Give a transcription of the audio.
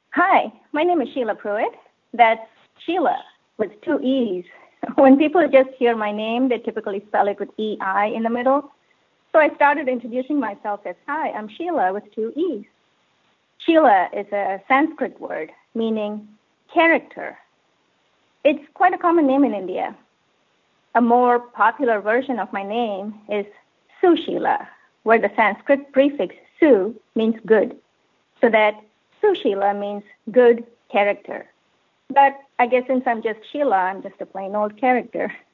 Hi, my name is Sheila Pruitt. That's Sheila with two E's. When people just hear my name, they typically spell it with E-I in the middle. So I started introducing myself as, hi, I'm Sheila with two E's. Sheila is a Sanskrit word meaning character. It's quite a common name in India. A more popular version of my name is Sushila, where the Sanskrit prefix Su means good. So that Sushila means good character. But I guess since I'm just Sheila, I'm just a plain old character.